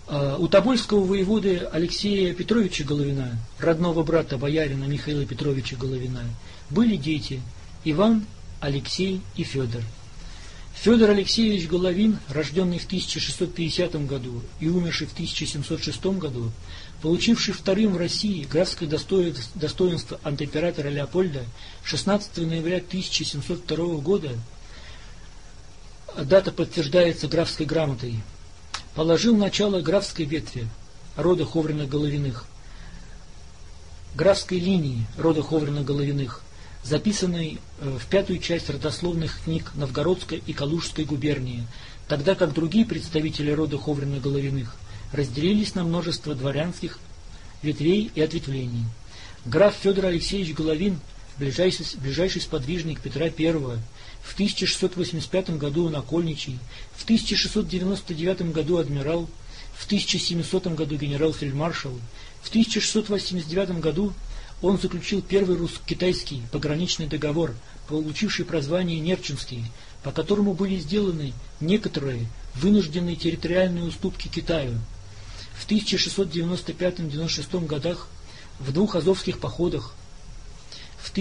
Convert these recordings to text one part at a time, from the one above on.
У тобольского воеводы Алексея Петровича Головина, родного брата боярина Михаила Петровича Головина, были дети Иван, Алексей и Федор. Федор Алексеевич Головин, рожденный в 1650 году и умерший в 1706 году, получивший вторым в России графское достоинство от императора Леопольда 16 ноября 1702 года, дата подтверждается графской грамотой, положил начало графской ветви рода Ховриных-Головиных, графской линии рода Ховриных-Головиных, записанной в пятую часть родословных книг Новгородской и Калужской губернии, тогда как другие представители рода Ховриных-Головиных разделились на множество дворянских ветвей и ответвлений. Граф Федор Алексеевич Головин, ближайший сподвижник Петра I, в 1685 году он окольничий, в 1699 году адмирал, в 1700 году генерал-фельдмаршал, в 1689 году он заключил первый русско-китайский пограничный договор, получивший прозвание Нерчинский, по которому были сделаны некоторые вынужденные территориальные уступки Китаю. В 1695-96 годах в двух азовских походах, в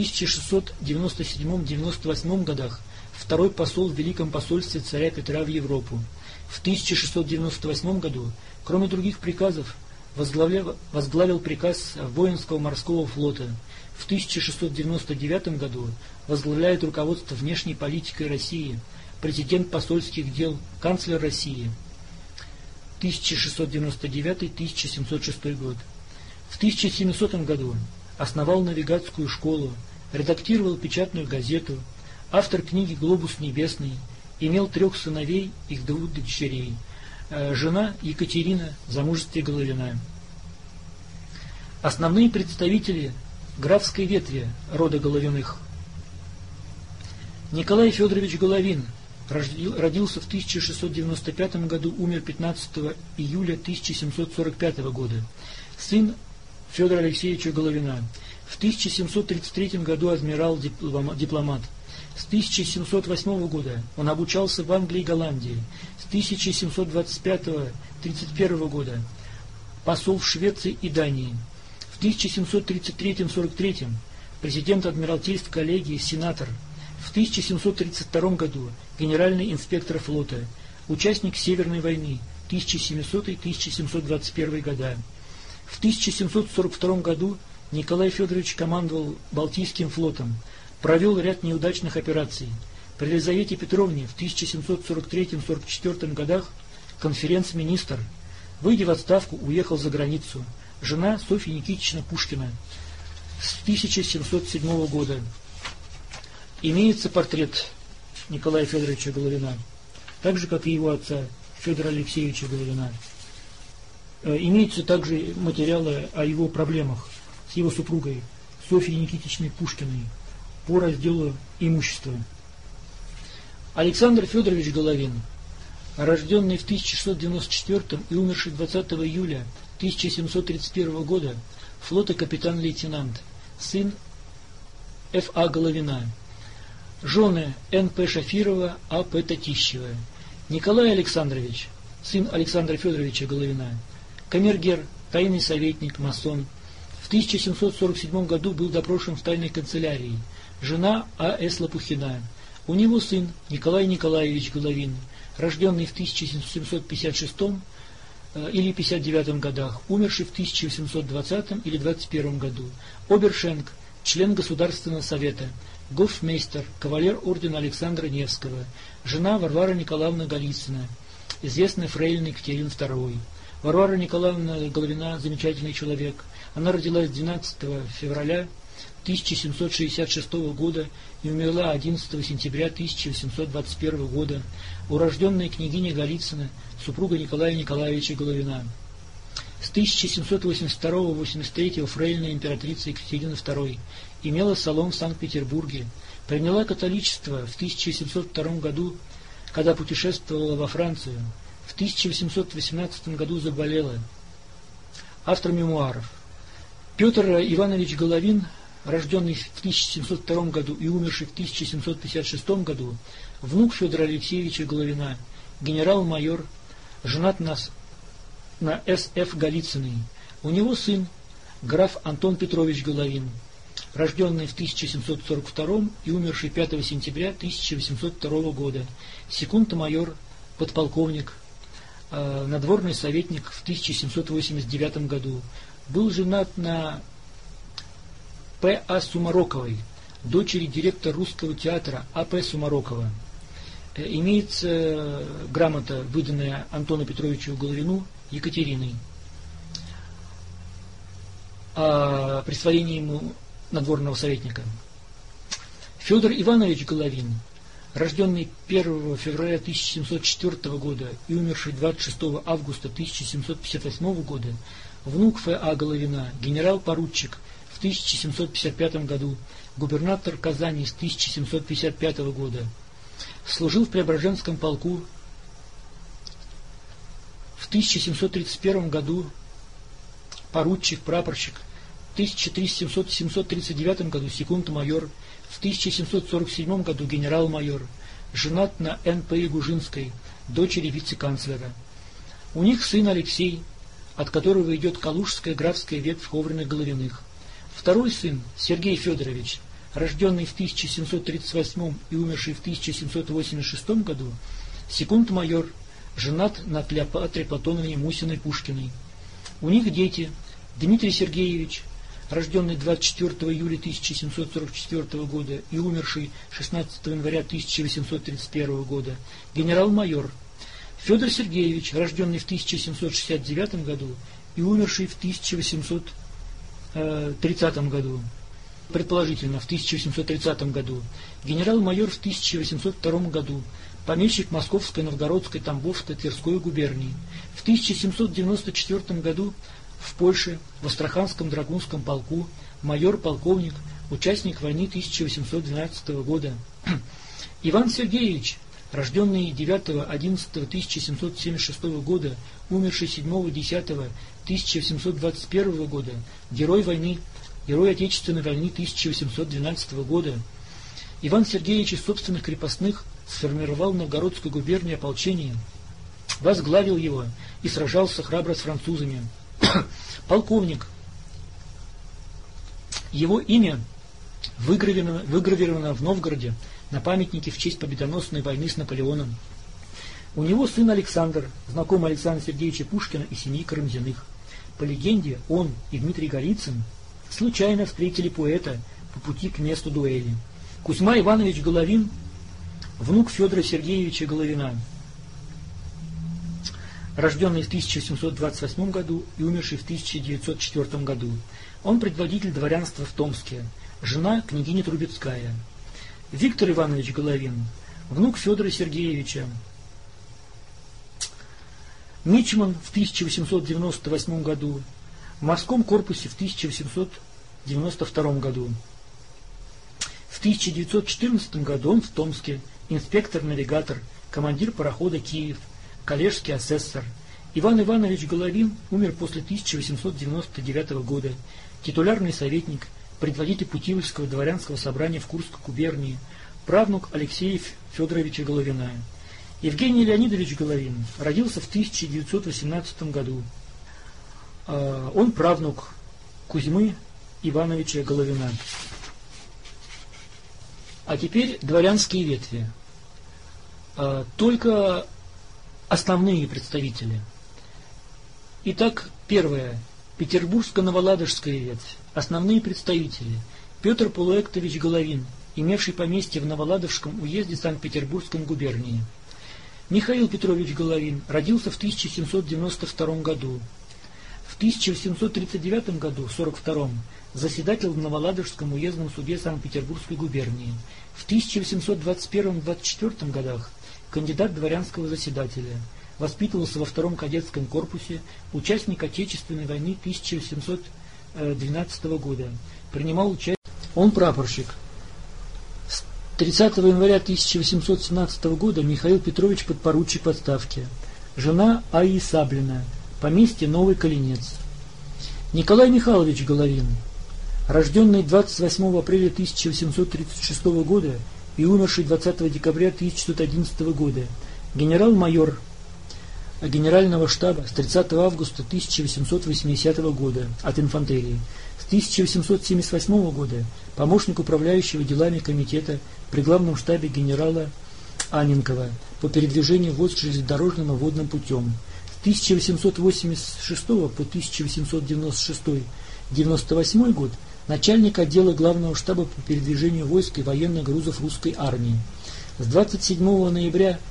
1697-98 годах второй посол в Великом посольстве царя Петра в Европу. В 1698 году, кроме других приказов, возглавил приказ воинского морского флота. В 1699 году возглавляет руководство внешней политикой России, президент посольских дел, канцлер России. 1699-1706 год. В 1700 году основал навигатскую школу, редактировал печатную газету, автор книги «Глобус небесный», имел 3 сыновей и 2 дочерей. Жена Екатерина в замужестве Головина. Основные представители графской ветви рода Головиных. Николай Федорович Головин родился в 1695 году, умер 15 июля 1745 года. Сын Федора Алексеевича Головина. В 1733 году адмирал-дипломат. С 1708 года он обучался в Англии и Голландии. С 1725-31 года посол в Швеции и Дании. В 1733-43 президент Адмиралтейской коллегии, сенатор. В 1732 году генеральный инспектор флота, участник Северной войны 1700-1721 года. В 1742 году Николай Федорович командовал Балтийским флотом, провел ряд неудачных операций. При Елизавете Петровне в 1743-44 годах конференц-министр, выйдя в отставку, уехал за границу. Жена Софья Никитична Пушкина с 1707 года. Имеется портрет Николая Федоровича Головина, так же, как и его отца Федора Алексеевича Головина. Имеются также материалы о его проблемах с его супругой Софьей Никитичной Пушкиной по разделу имущества. Александр Федорович Головин, рожденный в 1694 и умерший 20 июля 1731 года, флотокапитан-лейтенант, сын Ф.А. Головина. Жены Н.П. Шафирова, А.П. Татищева. Николай Александрович, сын Александра Федоровича Головина, камергер, тайный советник, масон. В 1747 году был допрошен в тайной канцелярии. Жена А.С. Лопухина. У него сын Николай Николаевич Головин, рожденный в 1756 или 59 годах, умерший в 1820 или 21 году. Обершенк, член Государственного совета, гофмейстер, кавалер ордена Александра Невского. Жена Варвара Николаевна Голицына, известная фрейлина Екатерины II. Варвара Николаевна Головина – замечательный человек. Она родилась 12 февраля 1766 года и умерла 11 сентября 1821 года, урожденная княгиня Голицына, супруга Николая Николаевича Головина. С 1782-83 фрейлина императрицы Екатерины II, имела салон в Санкт-Петербурге, приняла католичество в 1702 году, когда путешествовала во Францию. В 1818 году заболела. Автор мемуаров. Петр Иванович Головин, рожденный в 1702 году и умерший в 1756 году, внук Федора Алексеевича Головина, генерал-майор, женат на на С.Ф. Голицыной. У него сын, граф Антон Петрович Головин, рожденный в 1742 и умерший 5 сентября 1802 года, секунд-майор, подполковник, надворный советник в 1789 году. Был женат на П.А. Сумароковой, дочери директора русского театра А.П. Сумарокова. Имеется грамота, выданная Антону Петровичу Головину Екатериной, о присвоении ему надворного советника. Федор Иванович Головин, рожденный 1 февраля 1704 года и умерший 26 августа 1758 года, внук Ф.А. Головина, генерал-поручик в 1755 году, губернатор Казани с 1755 года, служил в Преображенском полку. В 1731 году поручик, прапорщик, в 1739 году секунд-майор, в 1747 году генерал-майор, женат на Н.П. Ягужинской, дочери вице-канцлера. У них сын Алексей, от которого идет калужская графская ветвь Ховриных-Головиных. Второй сын, Сергей Федорович, рожденный в 1738 и умерший в 1786 году, секунд-майор, женат на Клеопатре Платоновне Мусиной-Пушкиной. У них дети: Дмитрий Сергеевич, рожденный 24 июля 1744 года и умерший 16 января 1831 года, генерал-майор; Федор Сергеевич, рожденный в 1769 году и умерший в 1830 году, предположительно в 1830 году, генерал-майор в 1802 году, помещик Московской, Новгородской, Тамбовской, Тверской губернии. В 1794 году в Польше, в Астраханском драгунском полку, майор-полковник, участник войны 1812 года. Иван Сергеевич, рожденный 9-11-1776 года, умерший 7-10-1721 года, герой войны, герой Отечественной войны 1812 года. Иван Сергеевич из собственных крепостных сформировал в Новгородской губернии ополчение, возглавил его и сражался храбро с французами. Полковник. Его имя выгравировано в Новгороде на памятнике в честь победоносной войны с Наполеоном. У него сын Александр, знакомый Александра Сергеевича Пушкина и семьи Карамзиных. По легенде, он и Дмитрий Голицын случайно встретили поэта по пути к месту дуэли. Кузьма Иванович Головин, внук Федора Сергеевича Головина, рожденный в 1728 году и умерший в 1904 году. Он предводитель дворянства в Томске, жена княгиня Трубецкая. Виктор Иванович Головин, внук Федора Сергеевича. Мичман в 1898 году, в морском корпусе в 1892 году. В 1914 году он в Томске, инспектор-навигатор, командир парохода «Киев», коллежский асессор. Иван Иванович Головин умер после 1899 года, титулярный советник, предводитель Путивльского дворянского собрания в Курской губернии, правнук Алексея Федоровича Головина. Евгений Леонидович Головин родился в 1918 году. Он правнук Кузьмы Ивановича Головина. А теперь дворянские ветви. Только основные представители. Итак, первое. Петербургско-Новоладожская ветвь. Основные представители. Петр Полуэктович Головин, имевший поместье в Новоладожском уезде Санкт-Петербургской губернии. Михаил Петрович Головин родился в 1792 году. В 1739 году, 42-м, заседатель в Новоладожском уездном суде Санкт-Петербургской губернии. В 1821-24 годах кандидат дворянского заседателя. Воспитывался во втором кадетском корпусе, участник Отечественной войны 1712 года. Принимал участие. Он прапорщик. С 30 января 1817 года Михаил Петрович подпоручик в отставке. Жена А.И. Саблина. Поместье Новый Калинец. Николай Михайлович Головин, рожденный 28 апреля 1836 года и умерший 20 декабря 1911 года, генерал-майор, генерального штаба с 30 августа 1880 года от инфантерии. С 1878 года помощник управляющего делами комитета при главном штабе генерала Анненкова по передвижению войск железнодорожным и водным путем. С 1886 по 1896-98 год начальник отдела главного штаба по передвижению войск и военных грузов русской армии. С 27 ноября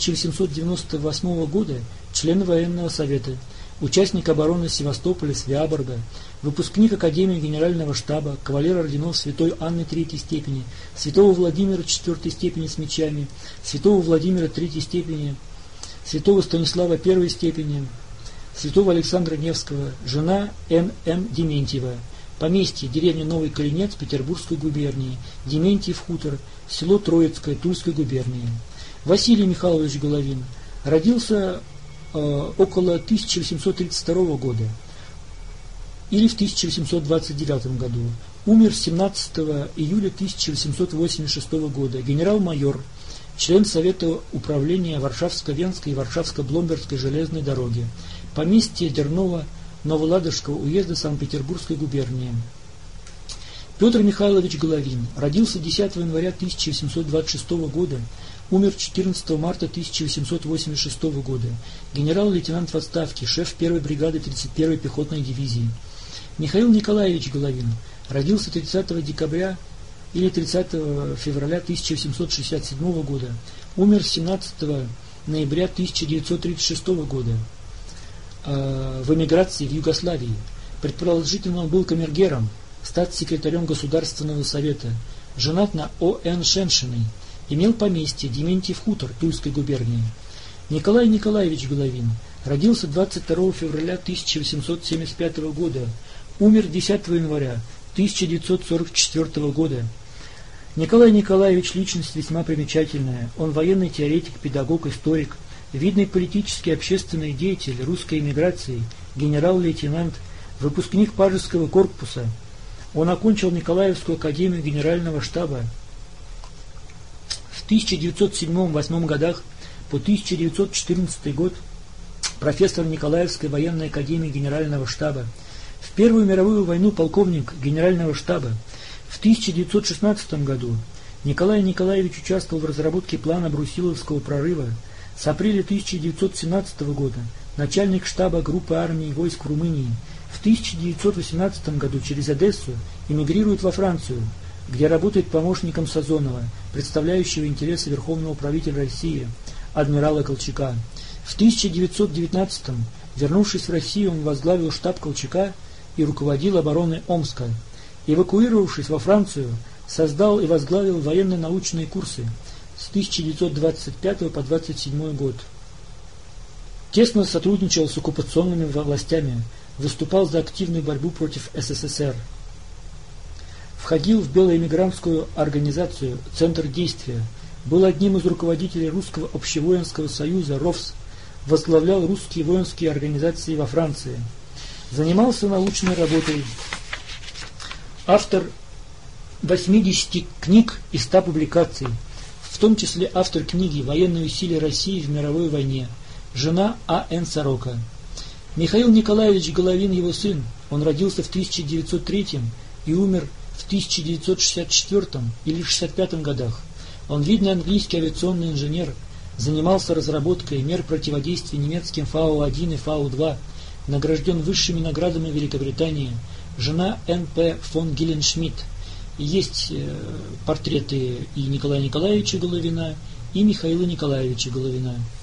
1898 года член военного совета, участник обороны Севастополя, Свяборга, выпускник Академии Генерального штаба, кавалер орденов Святой Анны третьей степени, Святого Владимира четвертой степени с мечами, Святого Владимира третьей степени, Святого Станислава первой степени, Святого Александра Невского, жена Н.М. Дементьева, поместье, деревня Новый Калинец Петербургской губернии, Дементьев хутор, село Троицкое Тульской губернии. Василий Михайлович Головин родился около 1832 года или в 1829 году. Умер 17 июля 1886 года. Генерал-майор, член Совета управления Варшавско-Венской и Варшавско-Бломбергской железной дороги. Поместье Дерново Новоладожского уезда Санкт-Петербургской губернии. Петр Михайлович Головин родился 10 января 1826 года, умер 14 марта 1886 года. Генерал-лейтенант в отставке, шеф 1-й бригады 31-й пехотной дивизии. Михаил Николаевич Головин родился 30 декабря или 30 февраля 1767 года, умер 17 ноября 1936 года в эмиграции в Югославии. Предположительно, он был камергером, статс-секретарем Государственного совета, женат на О.Н. Шеншиной, имел поместье Дементьев хутор Тульской губернии. Николай Николаевич Головин родился 22 февраля 1875 года, умер 10 января 1944 года. Николай Николаевич личность весьма примечательная. Он военный теоретик, педагог, историк, видный политический и общественный деятель русской эмиграции, генерал-лейтенант, выпускник Пажеского корпуса. Он окончил Николаевскую академию Генерального штаба. В 1907-1908 годах по 1914 год профессор Николаевской военной академии Генерального штаба. В Первую мировую войну полковник Генерального штаба. В 1916 году Николай Николаевич участвовал в разработке плана Брусиловского прорыва. С апреля 1917 года начальник штаба группы армий и войск в Румынии. В 1918 году через Одессу эмигрирует во Францию, где работает помощником Сазонова, представляющего интересы верховного правителя России, адмирала Колчака. В 1919 вернувшись в Россию, он возглавил штаб Колчака и руководил обороной Омска. Эвакуировавшись во Францию, создал и возглавил военно-научные курсы с 1925 по 1927 год. Тесно сотрудничал с оккупационными властями, выступал за активную борьбу против СССР. Входил в белоэмигрантскую организацию «Центр действия», был одним из руководителей Русского общевоинского союза РОВС, возглавлял русские воинские организации во Франции. Занимался научной работой. Автор 80 книг и 100 публикаций, в том числе автор книги «Военные усилия России в мировой войне», жена А.Н. Сорока. Михаил Николаевич Головин, его сын, он родился в 1903 и умер в 1964 или 65 годах. Он видный английский авиационный инженер, занимался разработкой мер противодействия немецким Фау-1 и Фау-2, награжден высшими наградами Великобритании, жена Н.П. фон Гилленшмидт. Есть портреты и Николая Николаевича Головина, и Михаила Николаевича Головина.